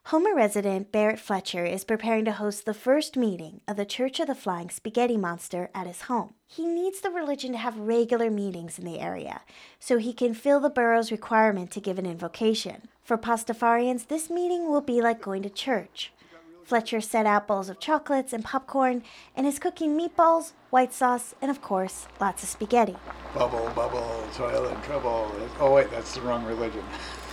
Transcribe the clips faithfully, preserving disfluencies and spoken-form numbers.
Homer resident Barrett Fletcher is preparing to host the first meeting of the Church of the Flying Spaghetti Monster at his home. He needs the religion to have regular meetings in the area so he can fill the borough's requirement to give an invocation. For Pastafarians, this meeting will be like going to church. Fletcher set out bowls of chocolates and popcorn and is cooking meatballs, white sauce, and of course, lots of spaghetti. Bubble, bubble, toil and trouble. Oh wait, that's the wrong religion.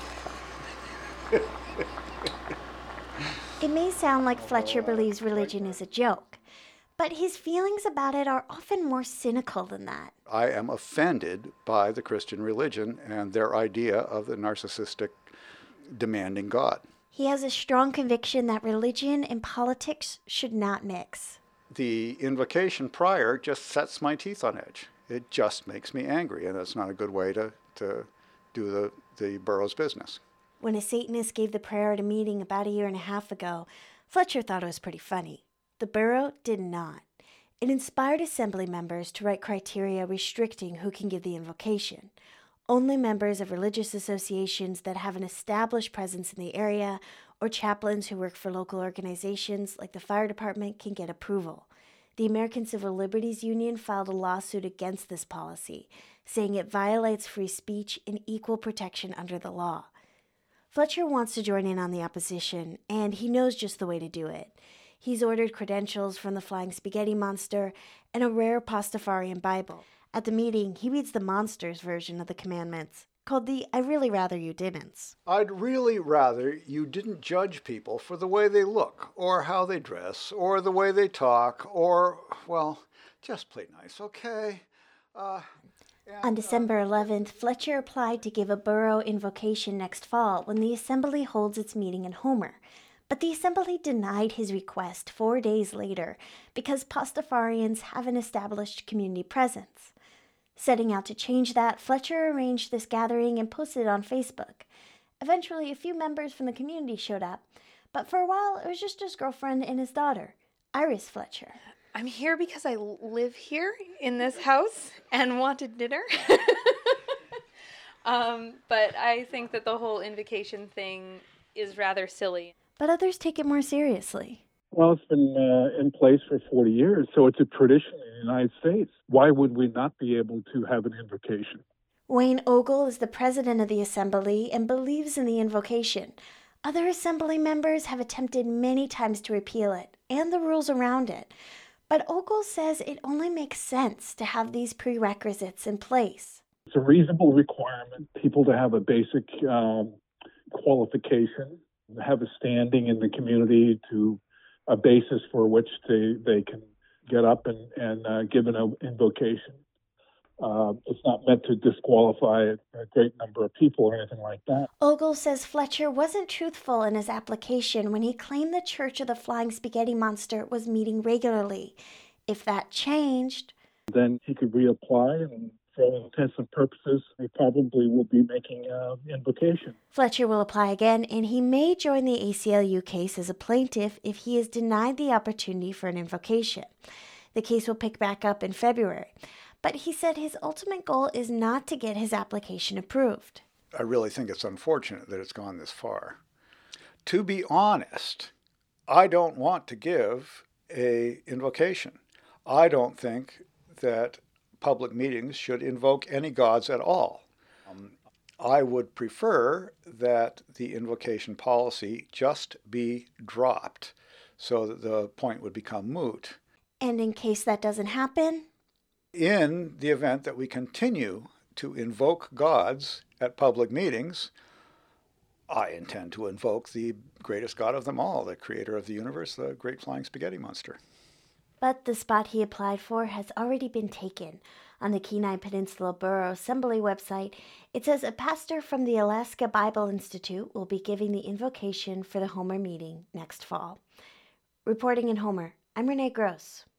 It may sound like Fletcher believes religion is a joke, but his feelings about it are often more cynical than that. I am offended by the Christian religion and their idea of the narcissistic, demanding God. He has a strong conviction that religion and politics should not mix. The invocation prior just sets my teeth on edge. It just makes me angry, and that's not a good way to, to do the, the borough's business. When a Satanist gave the prayer at a meeting about a year and a half ago, Fletcher thought it was pretty funny. The borough did not. It inspired assembly members to write criteria restricting who can give the invocation. Only members of religious associations that have an established presence in the area or chaplains who work for local organizations like the fire department can get approval. The American Civil Liberties Union filed a lawsuit against this policy, saying it violates free speech and equal protection under the law. Fletcher wants to join in on the opposition, and he knows just the way to do it. He's ordered credentials from the Flying Spaghetti Monster and a rare Pastafarian Bible. At the meeting, he reads the Monster's version of the commandments, called the I Really Rather You Didn't. I'd really rather you didn't judge people for the way they look, or how they dress, or the way they talk, or, well, just play nice, okay? Uh... And, On December eleventh, Fletcher applied to give a borough invocation next fall when the Assembly holds its meeting in Homer. But the Assembly denied his request four days later because Pastafarians have an established community presence. Setting out to change that, Fletcher arranged this gathering and posted it on Facebook. Eventually, a few members from the community showed up, but for a while, it was just his girlfriend and his daughter, Iris Fletcher. I'm here because I live here in this house and wanted dinner. um, but I think that the whole invocation thing is rather silly. But others take it more seriously. Well, it's been uh, in place for forty years, so it's a tradition in the United States. Why would we not be able to have an invocation? Wayne Ogle is the president of the Assembly and believes in the invocation. Other Assembly members have attempted many times to repeal it and the rules around it. But Ogle says it only makes sense to have these prerequisites in place. It's a reasonable requirement, people to have a basic um, qualification, have a standing in the community, to a basis for which they, they can get up and, and uh, give an invocation. Uh, it's not meant to disqualify a great number of people or anything like that. Ogle says Fletcher wasn't truthful in his application when he claimed the Church of the Flying Spaghetti Monster was meeting regularly. If that changed, then he could reapply, and for all intents and purposes, he probably will be making an invocation. Fletcher will apply again, and he may join the A C L U case as a plaintiff if he is denied the opportunity for an invocation. The case will pick back up in February. But he said his ultimate goal is not to get his application approved. I really think it's unfortunate that it's gone this far. To be honest, I don't want to give a invocation. I don't think that public meetings should invoke any gods at all. Um, I would prefer that the invocation policy just be dropped so that the point would become moot. And in case that doesn't happen? In the event that we continue to invoke gods at public meetings, I intend to invoke the greatest god of them all, the creator of the universe, the Great Flying Spaghetti Monster. But the spot he applied for has already been taken. On the Kenai Peninsula Borough Assembly website, it says a pastor from the Alaska Bible Institute will be giving the invocation for the Homer meeting next fall. Reporting in Homer, I'm Renee Gross.